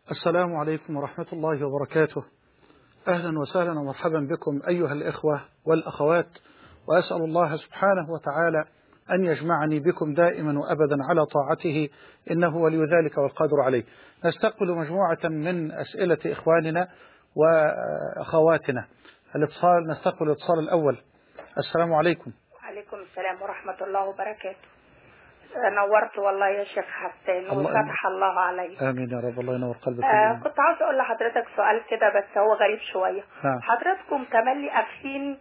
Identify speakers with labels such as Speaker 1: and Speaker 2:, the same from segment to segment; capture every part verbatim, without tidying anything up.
Speaker 1: السلام عليكم ورحمة الله وبركاته. أهلا وسهلا ومرحبا بكم أيها الإخوة والأخوات، وأسأل الله سبحانه وتعالى أن يجمعني بكم دائما وأبدا على طاعته، إنه ولي ذلك والقادر عليه. نستقبل مجموعة من أسئلة إخواننا وأخواتنا. الاتصال نستقبل الاتصال الأول. السلام عليكم.
Speaker 2: وعليكم السلام ورحمة الله وبركاته. نورت والله يا شيخ حسين وفتح الله عليك.
Speaker 1: آمين يا رب، الله ينور قلبك.
Speaker 2: آه كنت عاوز أقول لحضرتك سؤال كده بس هو غريب شوية.
Speaker 1: نعم.
Speaker 2: حضرتكم تملي قافلين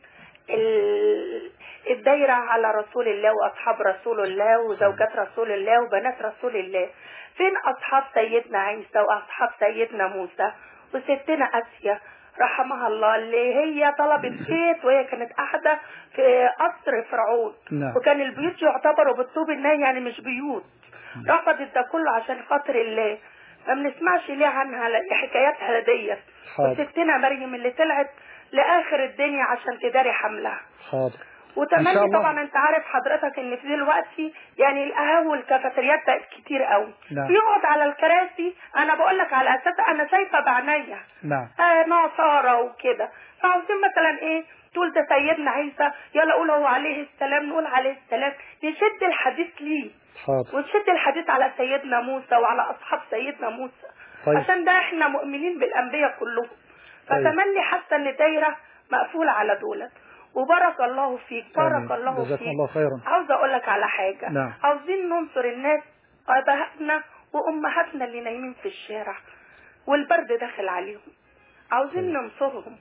Speaker 2: الدايرة على رسول الله وأصحاب رسول الله وزوجات رسول الله وبنات رسول الله. فين أصحاب سيدنا عيسى وأصحاب سيدنا موسى وستنا آسيا رحمها الله اللي هي طلبت بيت وهي كانت قاعدة في قصر فرعون.
Speaker 1: نعم.
Speaker 2: وكان البيوت يعتبروا بالطوب الناي يعني مش بيوت. رفضت ده كله عشان خاطر الله. ما بنسمعش ليه عنها حكاياتها ديت. وستنا مريم اللي طلعت لآخر الدنيا عشان تداري حملها.
Speaker 1: حاضر.
Speaker 2: وتملي طبعا انت عارف حضرتك ان في دلوقتي يعني القهاوي والكافيتريات بقت كتير قوي.
Speaker 1: نعم.
Speaker 2: بيقعد على الكراسي، انا بقول لك على اساس انا شايفه بعينيا.
Speaker 1: نعم.
Speaker 2: آه ناصارى وكده، فعاوزين مثلا ايه تقول ده سيدنا عيسى، يلا قول هو عليه السلام، نقول عليه السلام، نشد الحديث ليه.
Speaker 1: حاضر.
Speaker 2: ونشد الحديث على سيدنا موسى وعلى اصحاب سيدنا موسى.
Speaker 1: طيب.
Speaker 2: عشان ده احنا مؤمنين بالانبياء كلهم.
Speaker 1: طيب.
Speaker 2: فتملي حاسه ان الدايره مقفوله على دولت. وبارك الله فيك، بارك الله فيك.
Speaker 1: جزاكم الله خيرا.
Speaker 2: عاوزه اقول لك على حاجه.
Speaker 1: نعم.
Speaker 2: عاوزين ننصر الناس، ابهاتنا وامهاتنا اللي نايمين في الشارع والبرد داخل عليهم، عاوزين
Speaker 1: طيب.
Speaker 2: ننصرهم.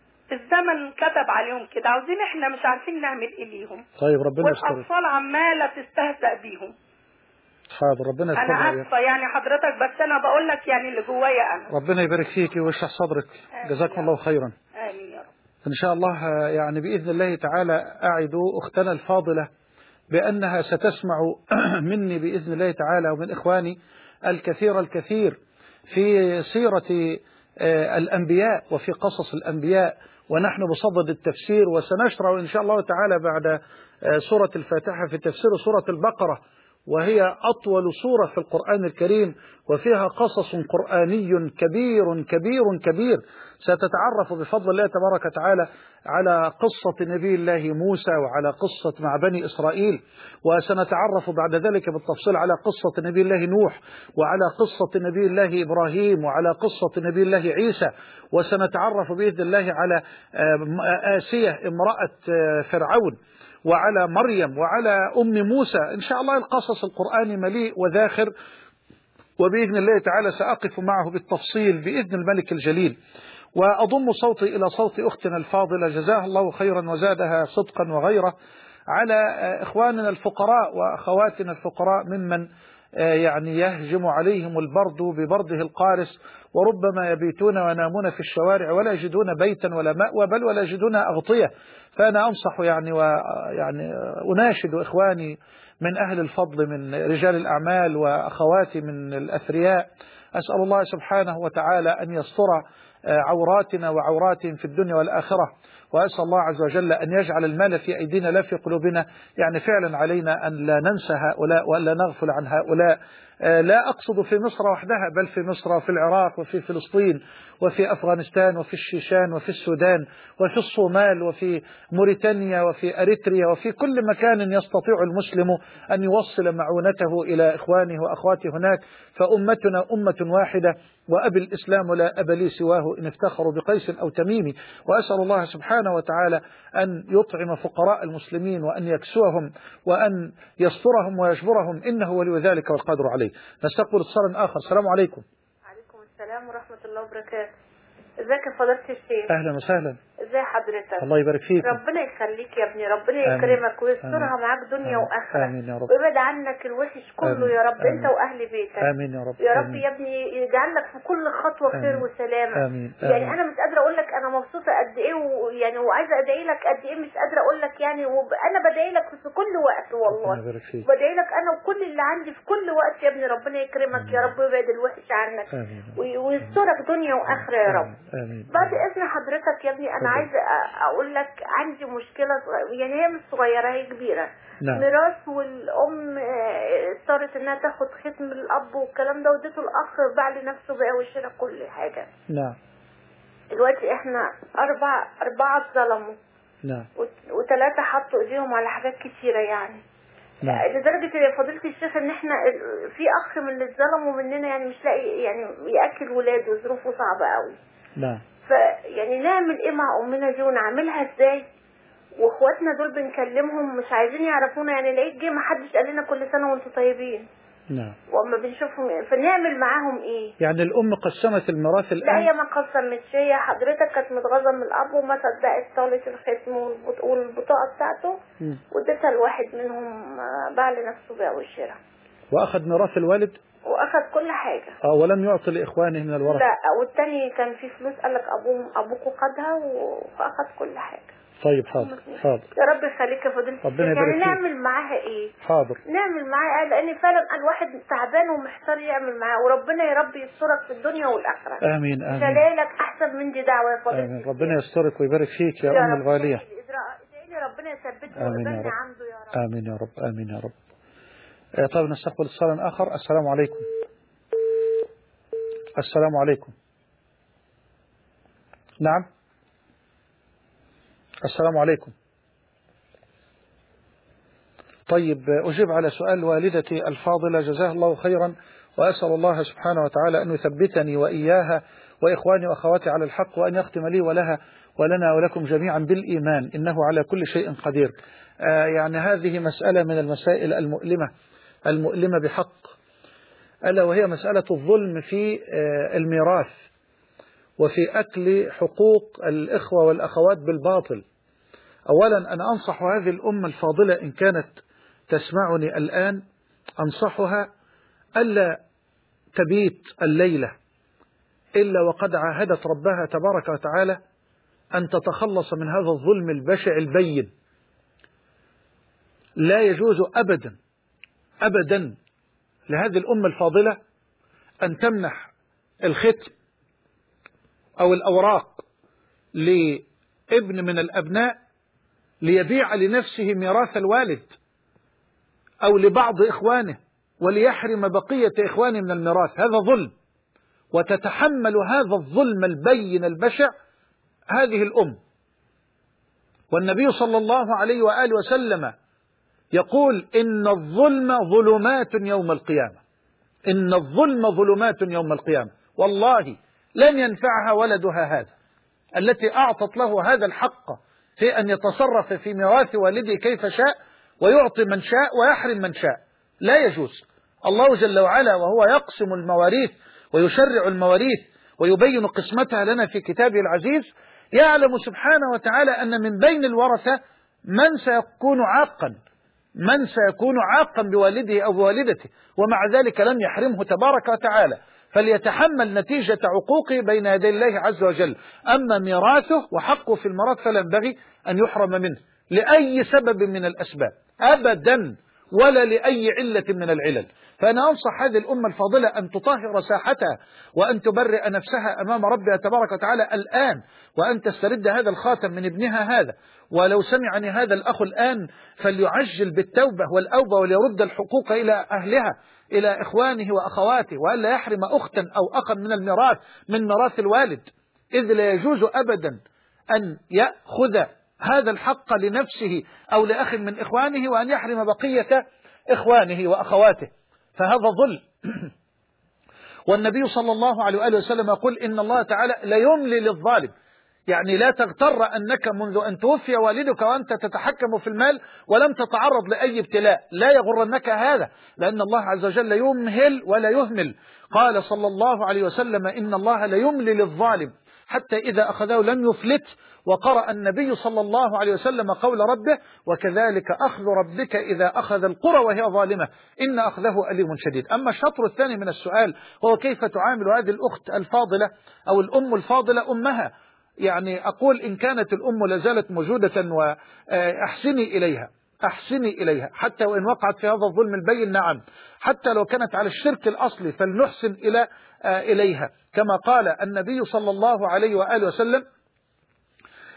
Speaker 2: الزمن كتب عليهم كده، عاوزين احنا مش عارفين نعمل ايه ليهم.
Speaker 1: طيب ربنا يستر.
Speaker 2: والاطفال عماله تستهزأ بيهم.
Speaker 1: حاضر ربنا يستر.
Speaker 2: انا اسفه يعني حضرتك، بس انا بقول لك يعني اللي جوايا انا.
Speaker 1: ربنا يبارك فيك ويشرح صدرك. جزاكم الله خيرا.
Speaker 2: امين يا رب.
Speaker 1: ان شاء الله يعني باذن الله تعالى اعد اختنا الفاضله بانها ستسمع مني باذن الله تعالى ومن اخواني الكثير الكثير في سيره الانبياء وفي قصص الانبياء، ونحن بصدد التفسير، وسنشرع ان شاء الله تعالى بعد سوره الفاتحه في تفسير سوره البقره، وهي أطول سورة في القرآن الكريم، وفيها قصص قرآني كبير كبير كبير. ستتعرف بفضل الله تبارك وتعالى على قصة نبي الله موسى وعلى قصة مع بني إسرائيل، وسنتعرف بعد ذلك بالتفصيل على قصة نبي الله نوح وعلى قصة نبي الله إبراهيم وعلى قصة نبي الله عيسى، وسنتعرف بإذن الله على آسية امرأة فرعون وعلى مريم وعلى أم موسى. إن شاء الله القصص القرآني مليء وذاخر، وبإذن الله تعالى سأقف معه بالتفصيل بإذن الملك الجليل. وأضم صوتي إلى صوت أختنا الفاضلة جزاها الله خيرا وزادها صدقا وغيره على إخواننا الفقراء وأخواتنا الفقراء ممن يعني يهجم عليهم البرد ببرده القارس، وربما يبيتون وينامون في الشوارع ولا يجدون بيتا ولا مأوى بل ولا يجدون أغطية. فأنا أنصح يعني ويعني أناشد إخواني من أهل الفضل من رجال الأعمال وأخواتي من الأثرياء، أسأل الله سبحانه وتعالى أن يستر عوراتنا وعوراتهم في الدنيا والآخرة، وأسأل الله عز وجل أن يجعل المال في أيدينا لا في قلوبنا. يعني فعلا علينا أن لا ننسى هؤلاء وأن لا نغفل عن هؤلاء. لا أقصد في مصر وحدها بل في مصر وفي العراق وفي فلسطين وفي أفغانستان وفي الشيشان وفي السودان وفي الصومال وفي موريتانيا وفي أريتريا وفي كل مكان يستطيع المسلم أن يوصل معونته إلى إخوانه وأخواته هناك. فأمتنا أمة واحدة وأبي الإسلام لا أب لي سواه إن افتخروا بقيس أو تميم. وأسأل الله سبحانه وتعالى أن يطعم فقراء المسلمين وأن يكسوهم وأن يسترهم ويجبرهم، إنه ولي ذلك والقادر عليه. نستقبل اتصالا آخر. السلام عليكم.
Speaker 3: وعليكم السلام ورحمة الله وبركاته. ازيك يا فضيلة الشيخ؟
Speaker 1: أهلا وسهلا.
Speaker 3: ازي حضرتك؟
Speaker 1: الله يبارك فيك.
Speaker 3: ربنا يخليك يا ابني، ربنا يكرمك ويسترها معاك دنيا واخره.
Speaker 1: امين يا رب.
Speaker 3: ويبعد عنك الوحش كله آمين. يا رب. آمين. انت واهل بيتك.
Speaker 1: امين يا رب.
Speaker 3: يا رب يا ابني يجعل لك في كل خطوه خير
Speaker 1: آمين.
Speaker 3: وسلامه.
Speaker 1: آمين.
Speaker 3: يعني
Speaker 1: آمين.
Speaker 3: انا مش قادره اقول لك انا مبسوطه قد ايه، ويعني وعايزه ادعي لك قد ايه، مش قادره اقول لك يعني. وانا بدعي لك في كل وقت والله.
Speaker 1: ربنا يبارك فيك.
Speaker 3: بدعي لك انا وكل اللي عندي في كل وقت يا ابني، ربنا يكرمك آمين. يا رب ويبعد الوحش عنك ويسترك دنيا واخره يا رب.
Speaker 1: آمين.
Speaker 3: بعد اذن حضرتك يا ابني انا انا عايزه اقول لك عندي مشكله صغيرة، يعني هي مش صغيره هي كبيره.
Speaker 1: نعم.
Speaker 3: ميراث والام اضطرت انها تاخد ختم الاب والكلام ده، واديته الاخ باع لنفسه بقى وشرى كل حاجه.
Speaker 1: نعم.
Speaker 3: دلوقتي احنا اربع اربعه اتظلموا.
Speaker 1: نعم.
Speaker 3: وثلاثه حطوا ايديهم على حاجات كتيره يعني.
Speaker 1: نعم.
Speaker 3: لدرجه يا فضيله الشيخ ان احنا في اخ من اللي اتظلموا مننا يعني مش لاقي يعني ياكل ولاده وظروفه صعبه قوي.
Speaker 1: نعم.
Speaker 3: فيعني نعمل ايه مع امنا دي ونعملها ازاي؟ واخواتنا دول بنكلمهم مش عايزين يعرفونا، يعني لقيت جه ما حدش قال لنا كل سنه وانتم طيبين.
Speaker 1: نعم.
Speaker 3: واما بنشوفهم فنعمل معاهم ايه؟
Speaker 1: يعني الام قسمت الميراث الان؟
Speaker 3: لا هي ما قسمتش، هي حضرتك كانت متغاظه من الاب وما صدقت طالت الختم والبطاقه بتاعته واديتها لواحد منهم باع لنفسه بيع والشراء.
Speaker 1: واخذ ميراث الوالد؟
Speaker 3: واخذ كل حاجه.
Speaker 1: اه ولم يعطي لاخوانه من الورثه؟
Speaker 3: لا، والتاني كان في فلوس قال لك ابوه ابوكوا خدها واخذ كل حاجه.
Speaker 1: طيب حاضر حاضر.
Speaker 3: يا رب يخليك يا فضيلة الشيخ. يعني نعمل معاها ايه؟
Speaker 1: حاضر.
Speaker 3: نعمل معاها ايه؟ لان فعلا الواحد تعبان ومحتار يعمل معاه، وربنا يا رب يسترك في الدنيا والاخره.
Speaker 1: امين امين.
Speaker 3: مش لك احسن من دي دعوه يا فضيلة الشيخ.
Speaker 1: ربنا يسترك ويبارك فيك يا, يا ام الغاليه.
Speaker 3: ادعي لي ربنا يثبتني
Speaker 1: ويقبلني
Speaker 3: عنده يا رب.
Speaker 1: امين يا رب امين يا رب. طيب نستقبل اتصال اخر. السلام عليكم. السلام عليكم. نعم. السلام عليكم. طيب أجيب على سؤال والدتي الفاضلة جزاها الله خيرا، وأسأل الله سبحانه وتعالى أن يثبتني وإياها وإخواني وأخواتي على الحق، وأن يختم لي ولها ولنا ولكم جميعا بالإيمان، إنه على كل شيء قدير. آه يعني هذه مسألة من المسائل المؤلمة المؤلمة بحق، ألا وهي مسألة الظلم في آه الميراث وفي أكل حقوق الإخوة والأخوات بالباطل. أولا أنا أنصح هذه الأمة الفاضلة إن كانت تسمعني الآن، أنصحها ألا تبيت الليلة إلا وقد عاهدت ربها تبارك وتعالى أن تتخلص من هذا الظلم البشع البين. لا يجوز أبدا أبدا لهذه الأمة الفاضلة أن تمنح الختم أو الأوراق لابن من الأبناء ليبيع لنفسه ميراث الوالد أو لبعض إخوانه وليحرم بقية إخوانه من الميراث. هذا ظلم، وتتحمل هذا الظلم البين البشع هذه الأم. والنبي صلى الله عليه وآله وسلم يقول إن الظلم ظلمات يوم القيامة، إن الظلم ظلمات يوم القيامة. والله لن ينفعها ولدها هذا التي أعطت له هذا الحق في أن يتصرف في ميراث والده كيف شاء ويعطي من شاء ويحرم من شاء. لا يجوز. الله جل وعلا وهو يقسم المواريث ويشرع المواريث ويبين قسمتها لنا في كتابه العزيز، يعلم سبحانه وتعالى أن من بين الورثة من سيكون عاقا من سيكون عاقا بوالده أو بوالدته، ومع ذلك لم يحرمه تبارك وتعالى، فليتحمل نتيجة عقوقه بين يدي الله عز وجل. أما ميراثه وحقه في الميراث فلا ينبغي أن يحرم منه لأي سبب من الأسباب أبدا، ولا لأي علة من العلل. فأنا أنصح هذه الأمة الفاضلة أن تطهر ساحتها وأن تبرئ نفسها أمام ربها تبارك وتعالى الآن، وأن تسترد هذا الخاتم من ابنها هذا. ولو سمعني هذا الأخ الآن فليعجل بالتوبة والأوبة وليرد الحقوق إلى أهلها، إلى إخوانه وأخواته، وألا يحرم أختا أو أخا من الميراث من ميراث الوالد، إذ لا يجوز أبدا أن يأخذ هذا الحق لنفسه أو لأخ من إخوانه وأن يحرم بقية إخوانه وأخواته، فهذا ظلم. والنبي صلى الله عليه وآله وسلم يقول إن الله تعالى لا يملي للظالم، يعني لا تغتر أنك منذ أن توفي والدك وأنت تتحكم في المال ولم تتعرض لأي ابتلاء، لا يغرنك هذا، لأن الله عز وجل يمهل ولا يهمل. قال صلى الله عليه وسلم إن الله لا يملي للظالم حتى إذا أخذه لم يفلت. وقرأ النبي صلى الله عليه وسلم قول ربه وكذلك أخذ ربك إذا أخذ القرى وهي ظالمة إن أخذه أليم شديد. أما الشطر الثاني من السؤال هو كيف تعامل هذه الأخت الفاضلة أو الأم الفاضلة أمها. يعني أقول إن كانت الأم لازالت موجودة وأحسني إليها أحسني إليها حتى وإن وقعت في هذا الظلم البين، نعم، حتى لو كانت على الشرك الأصلي فلنحسن إلى إليها، كما قال النبي صلى الله عليه وآله وسلم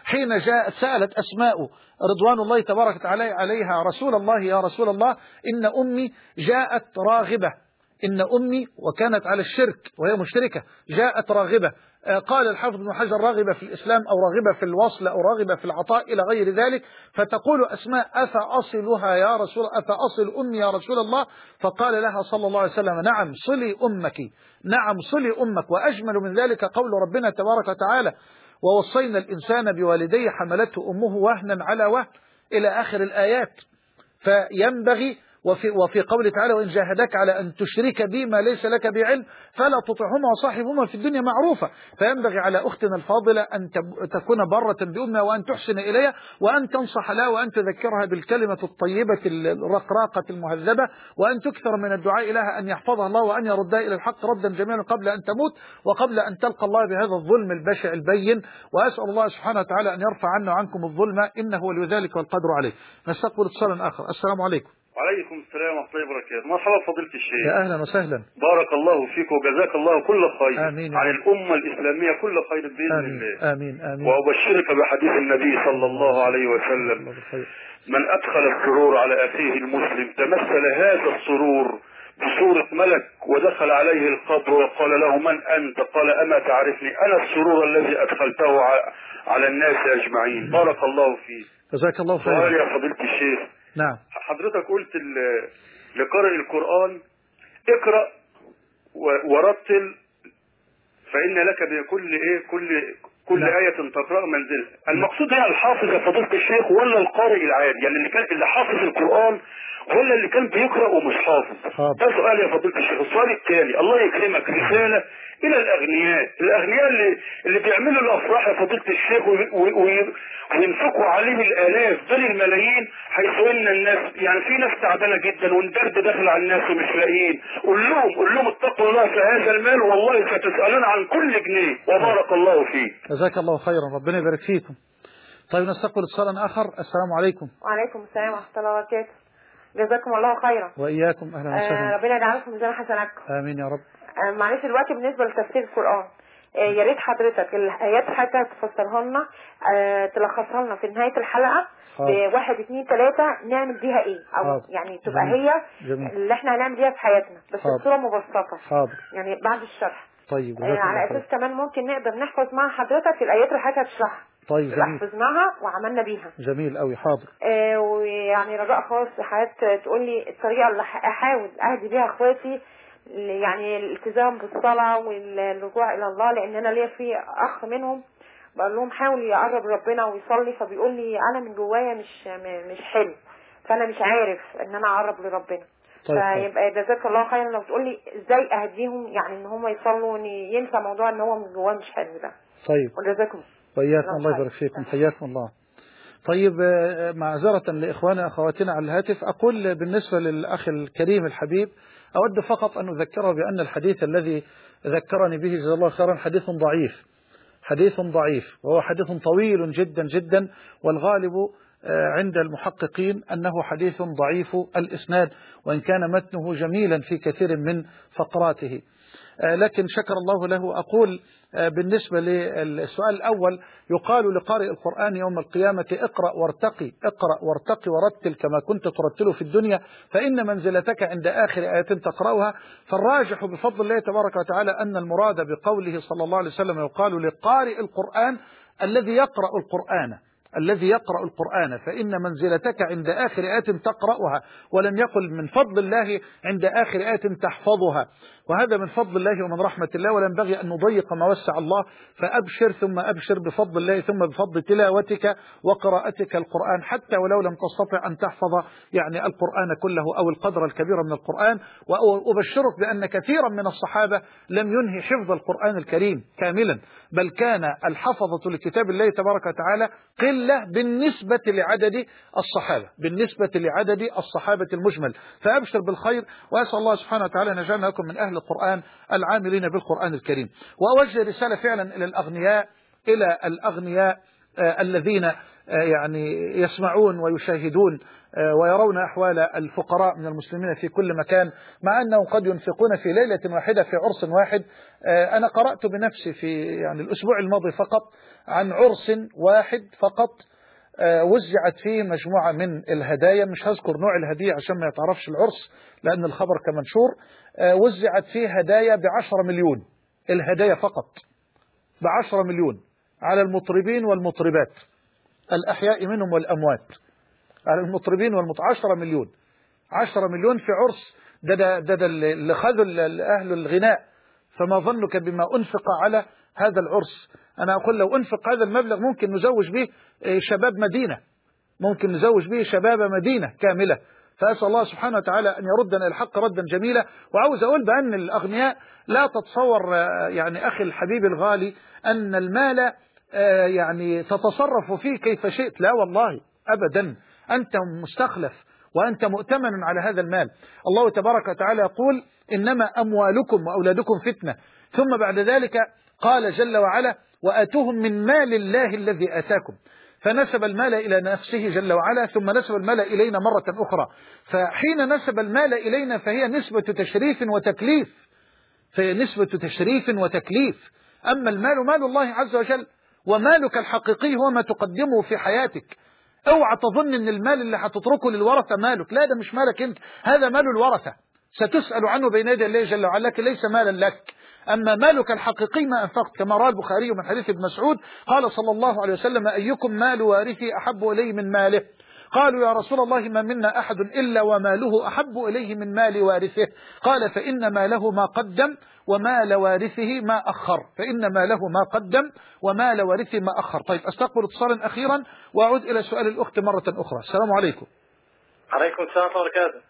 Speaker 1: حين جاءت سألت أسماء رضوان الله تبارك وتعالى عليها رسول الله يا رسول الله إن أمي جاءت راغبة، إن أمي وكانت على الشرك وهي مشركة جاءت راغبة. قال الحافظ ابن حجر راغبة في الإسلام أو راغبة في الوصل أو راغبة في العطاء إلى غير ذلك، فتقول أسماء أفأصلها يا رسول أفأصل أمي يا رسول الله؟ فقال لها صلى الله عليه وسلم نعم صلي أمك، نعم صلي أمك. وأجمل من ذلك قول ربنا تبارك وتعالى ووصينا الإنسان بوالديه حملته أمه وهنا على وهن إلى آخر الآيات. فينبغي وفي, وفي قوله تعالى وإن جاهدك على أن تشرك بي ما ليس لك بعلم فلا تطعهما وصاحبهما في الدنيا معروفة. فينبغي على أختنا الفاضلة أن تكون برة بأمها وأن تحسن إليها وأن تنصح لها وأن تذكرها بالكلمة الطيبة الرقراقة المهذبة وأن تكثر من الدعاء لها أن يحفظها الله وأن يردها إلى الحق ردا جميلا قبل أن تموت وقبل أن تلقى الله بهذا الظلم البشع البين. وأسأل الله سبحانه وتعالى أن يرفع عنا وعنكم الظلم إنه ولي ذلك والقدر عليه. نستقبل اتصالا آخر. السلام عليكم.
Speaker 4: وعليكم السلام ورحمة الله وبركاته. مرحبا فضيلة الشيخ.
Speaker 1: يا أهلا وسهلا.
Speaker 4: بارك الله فيك وجزاك الله كل خير.
Speaker 1: آمين.
Speaker 4: عن الأمة الإسلامية كل خير بإذن
Speaker 1: آمين.
Speaker 4: الله.
Speaker 1: آمين. آمين.
Speaker 4: وأبشرك بحديث النبي صلى الله عليه وسلم من أدخل السرور على أخيه المسلم تمثل هذا السرور بصورة ملك ودخل عليه القبر وقال له من أنت؟ قال أما تعرفني؟ أنا السرور الذي أدخلته على الناس أجمعين. بارك الله فيك.
Speaker 1: جزاك الله خيرا.
Speaker 4: سؤال يا فضيلة الشيخ.
Speaker 1: نعم.
Speaker 4: حضرتك قلت لقارئ القرآن اقرأ ورتل فإن لك بكل ايه كل كل نعم. آية تقرأ منزل. المقصود هي الحافظ يا فضيلة الشيخ ولا القارئ العادي؟ يعني اللي كان اللي حافظ القرآن ولا اللي كان بيقرأ ومش حافظ؟ ده سؤال يا فضيلة الشيخ. السؤال الثاني الله يكرمك رسالة إلى الأغنياء، الأغنياء اللي اللي بيعملوا الأفراح يا فضيلة الشيخ وينفقوا عليه الآلاف بل الملايين حيث إن الناس يعني في ناس تعبانة جدا والدرد داخل على الناس ومش لاقيين. قول لهم قول لهم اتقوا الله في هذا المال والله ستسألون عن كل جنيه وبارك الله فيك.
Speaker 1: جزاك الله خيرا ربنا يبارك فيكم. طيب نستقبل اتصالا آخر. السلام عليكم.
Speaker 5: وعليكم السلام ورحمة الله وبركاته. جزاكم الله خيرا.
Speaker 1: وإياكم أهلا وسهلا.
Speaker 5: آه ربنا يجعلكم ميزان حسناتكم.
Speaker 1: آمين يا رب.
Speaker 5: آه معلش دلوقتي بالنسبة لتفسير القرآن آه يا ريت حضرتك الآيات حتى تفسرها لنا آه تلخصها لنا في نهاية الحلقة بواحد اثنين ثلاثة نعمل بيها ايه أو حاضر. يعني تبقى جميل. هي جميل. اللي احنا هنعمل بيها في حياتنا بس بصورة مبسطة.
Speaker 1: حاضر.
Speaker 5: يعني بعد الشرح.
Speaker 1: طيب.
Speaker 5: آه على أساس كمان ممكن نقدر نحفظ مع حضرتك الآيات اللي حضرتك هتشرحها.
Speaker 1: طيب جميل.
Speaker 5: حفظناها وعملنا بيها.
Speaker 1: جميل قوي. حاضر.
Speaker 5: آه ويعني رجاء خاص حضرتك تقول لي الطريقة اللي احاول اهدي بيها اخواتي يعني الالتزام بالصلاة والرجوع الى الله لان انا ليا في اخ منهم بقول لهم حاول يقرب ربنا ويصلي فبيقول لي انا من جوايا مش مش حلو فانا مش عارف ان انا اقرب لربنا. طيب فيبقى جزاك الله خيرا لو تقول لي ازاي اهديهم يعني ان هم يصلوا وان ينسى موضوع ان هو من جواه مش حلو ده.
Speaker 1: طيب
Speaker 5: وجزاكم
Speaker 1: وإياكم الله يبارك فيكم. حياكم الله. طيب معذرة لإخواننا أخواتنا على الهاتف أقول بالنسبة للأخ الكريم الحبيب أود فقط أن أذكره بأن الحديث الذي ذكرني به جزاه الله خيرا حديث ضعيف حديث ضعيف وهو حديث طويل جدا جدا والغالب عند المحققين أنه حديث ضعيف الإسناد وإن كان متنه جميلا في كثير من فقراته لكن شكر الله له. أقول بالنسبة للسؤال الأول يقال لقارئ القرآن يوم القيامة اقرأ وارتقي اقرأ وارتقي ورتل كما كنت ترتله في الدنيا فإن منزلتك عند آخر آية تقرأها. فالراجح بفضل الله تبارك وتعالى أن المراد بقوله صلى الله عليه وسلم يقال لقارئ القرآن الذي يقرأ القرآن الذي يقرأ القرآن فإن منزلتك عند آخر آية تقرأها ولم يقل من فضل الله عند آخر آية تحفظها وهذا من فضل الله ومن رحمة الله ولا ينبغي أن نضيق ما وسع الله. فأبشر ثم أبشر بفضل الله ثم بفضل تلاوتك وقراءتك القرآن حتى ولو لم تستطع أن تحفظ يعني القرآن كله أو القدر الكبير من القرآن. وأبشرك بأن كثيرا من الصحابة لم ينهي حفظ القرآن الكريم كاملا بل كان الحفظة لكتاب الله تبارك وتعالى قلة بالنسبة لعدد الصحابة بالنسبة لعدد الصحابة المجمل. فأبشر بالخير وأسأل الله سبحانه وتعالى أن يجعلنا لكم من أهل القرآن العاملين بالقرآن الكريم. وأوجه رسالة فعلا إلى الأغنياء إلى الأغنياء آه الذين يعني يسمعون ويشاهدون ويرون أحوال الفقراء من المسلمين في كل مكان، مع أنهم قد ينفقون في ليلة واحدة في عرس واحد. أنا قرأت بنفسي في يعني الأسبوع الماضي فقط عن عرس واحد فقط وزعت فيه مجموعة من الهدايا، مش هذكر نوع الهدية عشان ما يتعرفش العرس لأن الخبر كمنشور. وزعت فيه هدايا بعشرة مليون، الهدايا فقط بعشرة مليون على المطربين والمطربات الأحياء منهم والأموات، على المطربين والمطربين عشرة مليون، عشرة مليون في عرس. ده ده ده, ده اللي خذوا أهل الغناء، فما ظنك بما أنفق على هذا العرس. أنا أقول لو أنفق هذا المبلغ ممكن نزوج به شباب مدينة، ممكن نزوج به شباب مدينة كاملة. فأسأل الله سبحانه وتعالى أن يردنا الحق ردا جميلا. وعاوز أقول بأن الأغنياء لا تتصور يعني أخي الحبيب الغالي أن المال يعني تتصرف فيه كيف شئت، لا والله أبدا، أنت مستخلف وأنت مؤتمن على هذا المال. الله تبارك وتعالى يقول إنما أموالكم وأولادكم فتنة، ثم بعد ذلك قال جل وعلا وآتوهم من مال الله الذي آتاكم، فنسب المال إلى نفسه جل وعلا ثم نسب المال إلينا مرة أخرى. فحين نسب المال إلينا فهي نسبة تشريف وتكليف، فهي نسبة تشريف وتكليف. أما المال مال الله عز وجل، ومالك الحقيقي هو ما تقدمه في حياتك. اوعى تظن ان المال اللي هتتركه للورثة مالك، لا ده مش مالك انت، هذا مال الورثة ستسأل عنه بين يدي الله جل وعلا، لكن ليس مالا لك. أما مالك الحقيقي ما أنفقت، كما روى البخاري من حديث ابن مسعود قال صلى الله عليه وسلم أيكم مال وارثي أحب إليه من ماله؟ قالوا يا رسول الله ما منا أحد إلا وماله أحب إليه من مال وارثه. قال فإن ماله ما قدم ومال وارثه ما أخر، فإن ماله ما قدم ومال وارثه ما أخر. طيب أستقبل اتصالا أخيرا وأعود إلى سؤال الأخت مرة أخرى. السلام عليكم.
Speaker 6: عليكم السلام ورحمة الله وبركاته.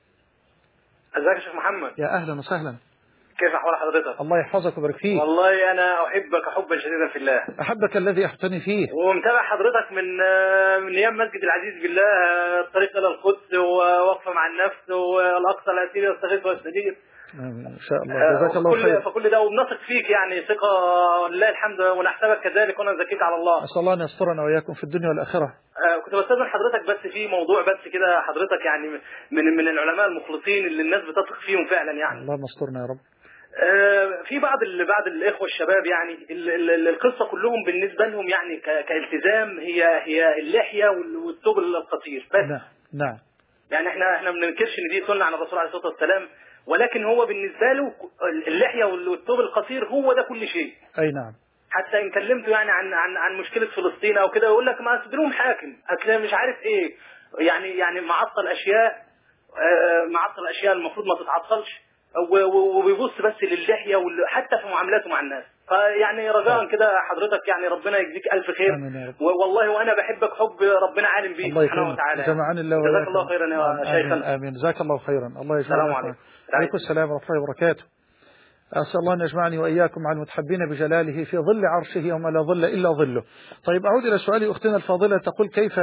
Speaker 6: ازيك يا شيخ محمد؟
Speaker 1: يا أهلا وسهلا.
Speaker 6: كيف أحوال حضرتك؟
Speaker 1: الله يحفظك ويبارك فيك.
Speaker 6: والله أنا أحبك حبا شديدا في الله.
Speaker 1: أحبك الذي أحبتني فيه.
Speaker 6: ومتابع حضرتك من من أيام مسجد العزيز بالله، الطريق إلى القدس ووقفة مع النفس والأقصى الأسير يستغيث ويستجيب.
Speaker 1: إن شاء الله جزاك الله خير.
Speaker 6: فكل ده وبنثق فيك يعني ثقة لله الحمد، ونحسبك كذلك وأنا زكيت على الله.
Speaker 1: أسأل الله أن يسترنا وإياكم في الدنيا والآخرة.
Speaker 6: آه كنت بستأذن حضرتك بس في موضوع بس كده، حضرتك يعني من من العلماء المخلصين اللي الناس بتثق فيهم فعلا يعني.
Speaker 1: اللهم استرنا يا رب.
Speaker 6: في بعض بعض الاخوه الشباب يعني القصه كلهم بالنسبه لهم يعني كالتزام هي هي اللحيه والثوب القصير بس.
Speaker 1: نعم نعم.
Speaker 6: يعني احنا احنا ما بننكرش ان دي سنه عن الرسول عليه الصلاه والسلام، ولكن هو بالنسبه له اللحيه والثوب القصير هو ده كل شيء.
Speaker 1: اي نعم.
Speaker 6: حتى ان كلمته يعني عن عن عن مشكله فلسطين او كده يقول لك ما صدرهم حاكم اصل مش عارف ايه، يعني يعني معطل اشياء معطل اشياء المفروض ما تتعطلش، وبيبص بس للحيه حتى في معاملاته مع الناس. فيعني رجاء كده حضرتك يعني ربنا يجزيك الف خير، والله وانا بحبك حب ربنا عالم بيه سبحانه وتعالى.
Speaker 1: جمعان الله
Speaker 6: جزاك الله خيرا يا شيخنا.
Speaker 1: امين. جزاك الله خيرا. الله يجزاك.
Speaker 6: السلام عليكم.
Speaker 1: وعليكم السلام ورحمه الله وبركاته. أسأل الله أن يجمعني وإياكم مع المتحبين بجلاله في ظل عرشه يوم لا ظل إلا ظله. طيب أعود إلى سؤال أختنا الفاضلة، تقول كيف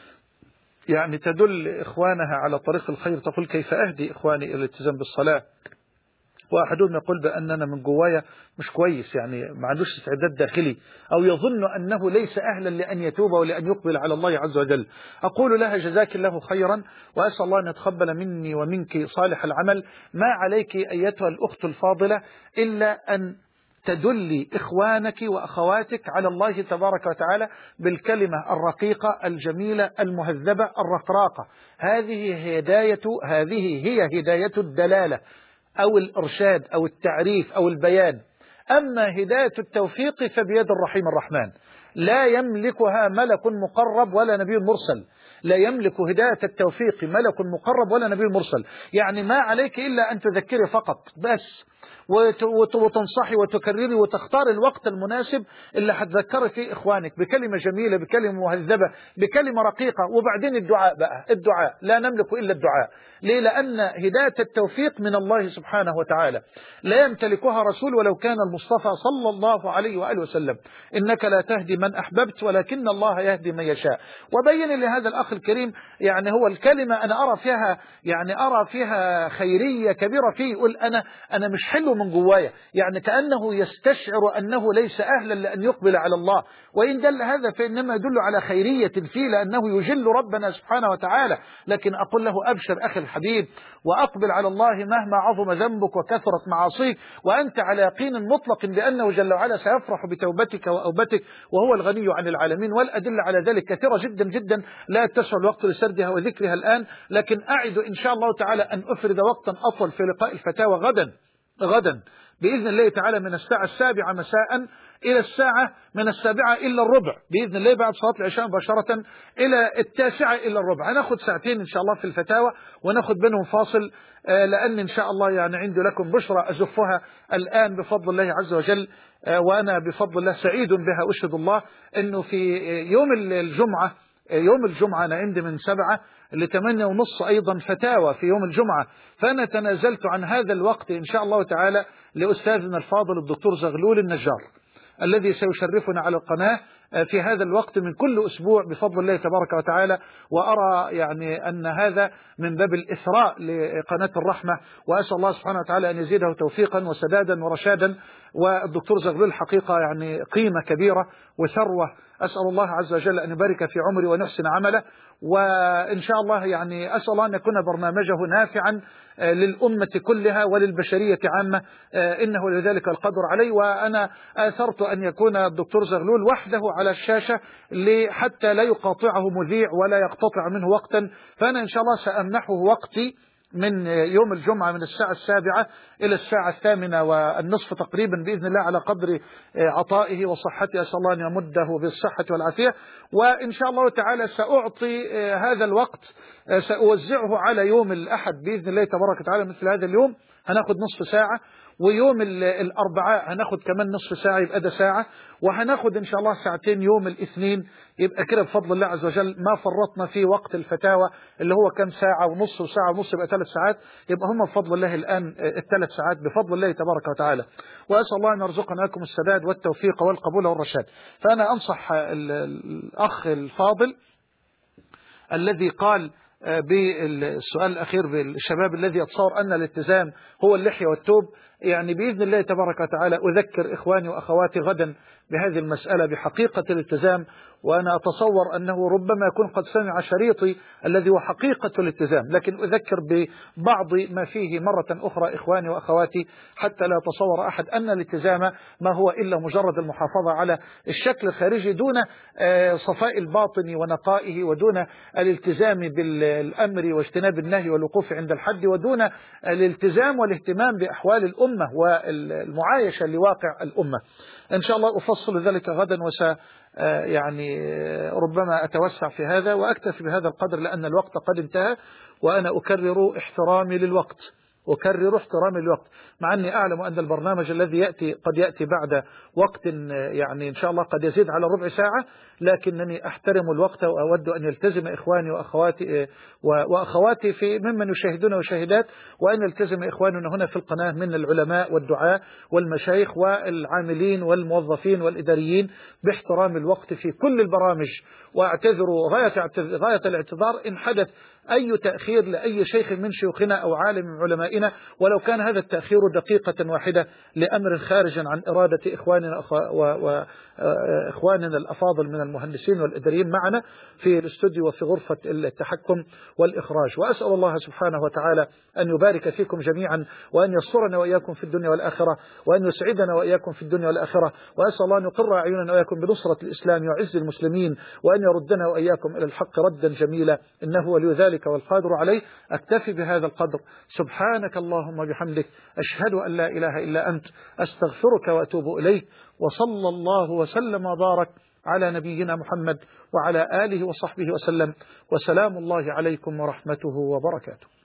Speaker 1: يعني تدل إخوانها على طريق الخير، تقول كيف أهدي إخواني إلى الالتزام بالصلاة، وأحدهم يقول بأننا من جوايا مش كويس، يعني ما عندوش استعداد داخلي أو يظن أنه ليس أهلا لأن يتوب ولأن يقبل على الله عز وجل. أقول لها جزاك الله خيرا، وأسأل الله أن يتقبل مني ومنك صالح العمل. ما عليك أيتها الأخت الفاضلة إلا أن تدلي إخوانك وأخواتك على الله تبارك وتعالى بالكلمة الرقيقة الجميلة المهذبة الرقراقة. هذه هداية هذه هي هداية الدلالة أو الإرشاد أو التعريف أو البيان. أما هداية التوفيق فبيد الرحيم الرحمن، لا يملكها ملك مقرب ولا نبي مرسل، لا يملك هداية التوفيق ملك مقرب ولا نبي مرسل. يعني ما عليك إلا أن تذكري فقط بس، وتنصحي وتكرري وتختار الوقت المناسب اللي هتذكري فيه إخوانك بكلمة جميلة بكلمة مهذبة بكلمة رقيقة. وبعدين الدعاء بقى، الدعاء لا نملك إلا الدعاء. ليه؟ لأن هداية التوفيق من الله سبحانه وتعالى لا يمتلكها رسول ولو كان المصطفى صلى الله عليه وآله وسلم. إنك لا تهدي من أحببت ولكن الله يهدي من يشاء. وبين لهذا الأخ الكريم يعني هو الكلمة أنا أرى فيها يعني أرى فيها خيرية كبيرة فيه. يقول أنا أنا مش حلو من جوايا، يعني كأنه يستشعر أنه ليس أهلا لأن يقبل على الله. وإن دل هذا فإنما يدل على خيرية فيه، لأنه يجل ربنا سبحانه وتعالى. لكن أقول له أبشر أخي الحبيب، وأقبل على الله مهما عظم ذنبك وكثرت معاصيك، وأنت على يقين مطلق بأنه جل وعلا سيفرح بتوبتك وأوبتك، وهو الغني عن العالمين. والأدلة على ذلك كثيرة جدا جدا لا يتسع الوقت لسردها وذكرها الآن، لكن أعد إن شاء الله تعالى أن أفرد وقتا أطول في لقاء الفتاوى غدا غدا بإذن الله تعالى من الساعة السابعة مساء إلى الساعة من السابعة إلا الربع بإذن الله، بعد صلاة العشاء مباشرة إلى التاسعة إلا الربع. هناخد ساعتين إن شاء الله في الفتاوى، وناخد بينهم فاصل، لأن إن شاء الله يعني عندي لكم بشرى أزفها الآن بفضل الله عز وجل، وأنا بفضل الله سعيد بها أشهد الله، أنه في يوم الجمعة يوم الجمعة أنا عندي من سبعة لثمانية ونص أيضا فتاوى في يوم الجمعة. فأنا تنازلت عن هذا الوقت إن شاء الله تعالى لأستاذنا الفاضل الدكتور زغلول النجار، الذي سيشرفنا على القناة في هذا الوقت من كل أسبوع بفضل الله تبارك وتعالى. وأرى يعني أن هذا من باب الإثراء لقناة الرحمة، وأسأل الله سبحانه وتعالى أن يزيده توفيقا وسدادا ورشادا. والدكتور زغلول الحقيقة يعني قيمة كبيرة وثروة، أسأل الله عز وجل أن يبارك في عمري ونحسن عمله، وإن شاء الله يعني أسأل الله أن يكون برنامجه نافعا للأمة كلها وللبشرية عامة، إنه لذلك القدر عليه. وأنا آثرت أن يكون الدكتور زغلول وحده على الشاشة حتى لا يقاطعه مذيع ولا يقتطع منه وقتا. فأنا إن شاء الله سأمنحه وقتي من يوم الجمعة من الساعة السابعة إلى الساعة الثامنة والنصف تقريبا بإذن الله، على قدر عطائه وصحته، أسأل الله أن يمده بالصحة والعافية. وإن شاء الله تعالى سأعطي هذا الوقت سأوزعه على يوم الأحد بإذن الله تبارك وتعالى مثل هذا اليوم هناخد نصف ساعة، ويوم الأربعاء هناخد كمان نصف ساعة يبقى ده ساعة، وهناخد إن شاء الله ساعتين يوم الاثنين، يبقى كده بفضل الله عز وجل ما فرطنا في وقت الفتاوى اللي هو كم ساعة ونص وساعة ونص يبقى ثلاث ساعات، يبقى هم بفضل الله الآن الثلاث ساعات بفضل الله تبارك وتعالى. وأسأل الله أن يرزقنا لكم السداد والتوفيق والقبول والرشاد. فأنا أنصح الأخ الفاضل الذي قال بالسؤال الأخير بالشباب الذي يتصور أن الالتزام هو اللحية والتوب، يعني بإذن الله تبارك وتعالى أذكر إخواني وأخواتي غدا بهذه المسألة بحقيقة الالتزام. وأنا أتصور أنه ربما يكون قد سمع شريطي الذي هو حقيقة الالتزام، لكن أذكر ببعض ما فيه مرة أخرى إخواني وأخواتي حتى لا يتصور أحد أن الالتزام ما هو إلا مجرد المحافظة على الشكل الخارجي دون صفاء الباطن ونقائه، ودون الالتزام بالأمر واجتناب النهي والوقوف عند الحد، ودون الالتزام والاهتمام بأحوال الأمة والمعايشة لواقع الأمة. إن شاء الله أفصل ذلك غدا، وس يعني ربما أتوسع في هذا وأكتفي بهذا القدر لأن الوقت قد انتهى. وأنا أكرر احترامي للوقت أكرر احترامي للوقت، مع أني أعلم أن البرنامج الذي يأتي قد يأتي بعد وقت يعني إن شاء الله قد يزيد على ربع ساعة، لكنني أحترم الوقت وأود أن يلتزم إخواني وأخواتي وأخواتي في ممن يشاهدون وشاهدات، وأن يلتزم إخواننا هنا في القناة من العلماء والدعاء والمشايخ والعاملين والموظفين والإداريين باحترام الوقت في كل البرامج. وأعتذر غاية غاية الاعتذار إن حدث أي تأخير لأي شيخ من شيوخنا أو عالم من علمائنا، ولو كان هذا التأخير دقيقة واحدة لأمر خارج عن إرادة إخواننا وإخواننا الأفاضل من المهندسين والإداريين معنا في الاستوديو وفي غرفة التحكم والإخراج. وأسأل الله سبحانه وتعالى أن يبارك فيكم جميعا، وأن يسترنا وإياكم في الدنيا والآخرة، وأن يسعدنا وإياكم في الدنيا والآخرة، وأسأل الله أن يقر أعيننا وإياكم بنصرة الإسلام وعز المسلمين، وأن يردنا وإياكم إلى الحق ردا جميلا، إنه ولي ذلك والقادر عليه. أكتفي بهذا القدر، سبحانك اللهم وبحمدك، أشهد أن لا إله إلا أنت، أستغفرك وأتوب إليك. وصلى الله وسلم وبارك على نبينا محمد وعلى آله وصحبه وسلم، وسلام الله عليكم ورحمته وبركاته.